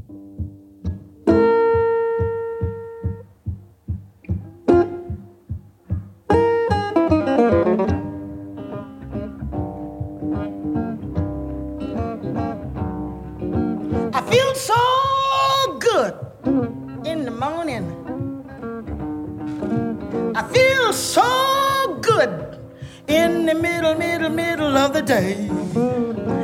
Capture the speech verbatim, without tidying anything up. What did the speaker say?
I feel so good in the morning. I feel so good in the middle, middle, middle of the day.